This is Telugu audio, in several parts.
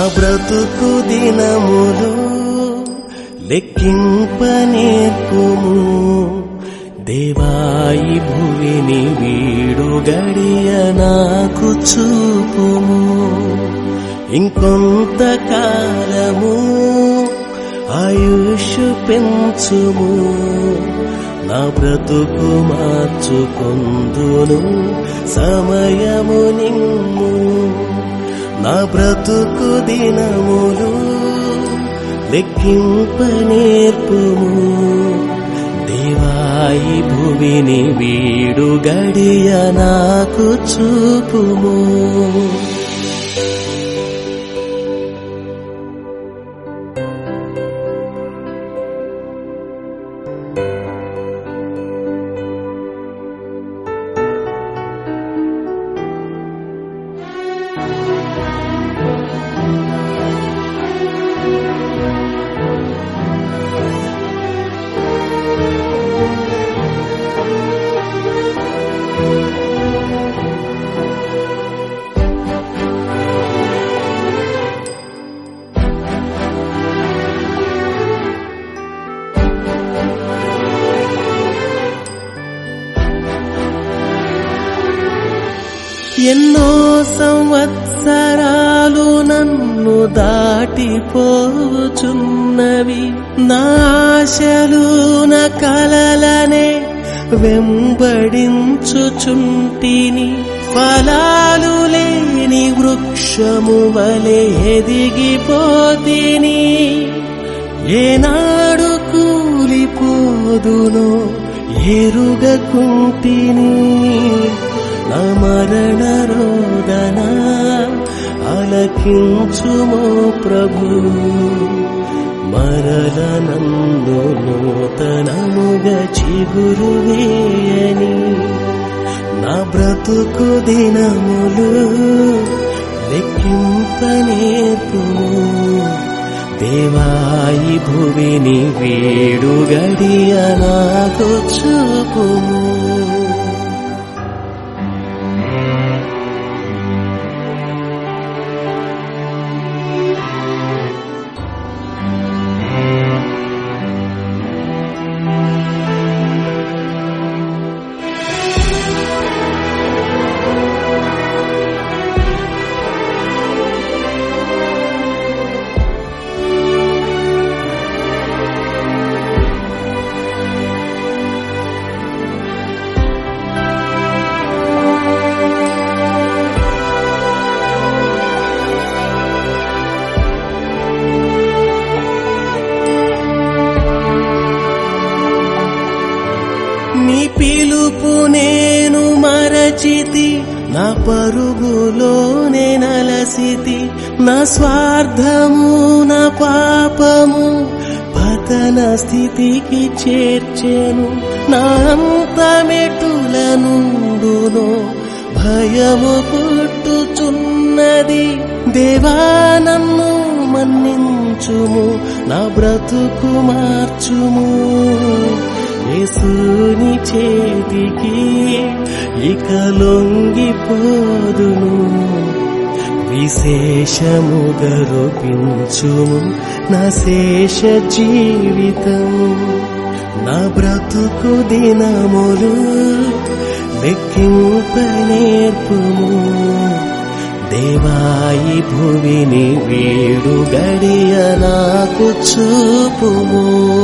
బ్రతుకు దినములు లెక్కింపనేర్పుము. దేవాయి భువిని వీడు గడియ నాకు చూపుము. ఇంకొంతకాలము ఆయుష్ పెంచుము. నా బ్రతుకు మార్చుకొందును సమయము నిమ్ము. నా బ్రతుకు దినములు లెక్కింపనేర్పుము. దేవాయి భువిని వీడు గడియ నాకు చూపుము. ఎన్నో సంవత్సరాలు నన్ను దాటిపోచున్నవి. నా ఆశలు నా కలలనే వెంబడించుచుంటిని. ఫలాలు లేని వృక్షము వలె ఎదిగిపోతిని. ఏనాడు కూలిపోదునో ఎరుగకుంటిని. నా మరణ రోదన ఆలకించుమో ప్రభు. మరల నందు నూతనముగా చిగురు వేయని. నా బ్రతుకు దినములు లెక్కింపనేర్పుము. దేవాయి భువిని వీడు గడియ నాకు చూపుము. నీ పిలుపు నేను మరచితి. నా పరుగులోనే నలసితి. నా స్వార్థము నా పాపము పతన స్థితికి చేర్చెను. నా అంతమెటుల నుండునో భయము పుట్టుచున్నది. దేవా నన్ను మన్నించుము. నా బ్రతుకు మార్చుము. యేసుని చేతికి ఇక లొంగిపోదును. విశేషముగా రూపించుము నా శేష జీవితం. నా బ్రతుకు దినములు లెక్కింపనేర్పుము. దేవాయి భువిని వీడు గడియ నాకు చూపుము.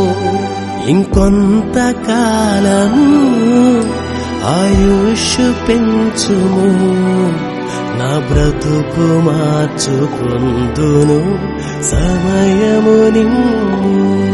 ఇంకొంతకాలము ఆయుష్ పెంచుము. నా బ్రతుకు మార్చుకొందును సమయము నిమ్ము.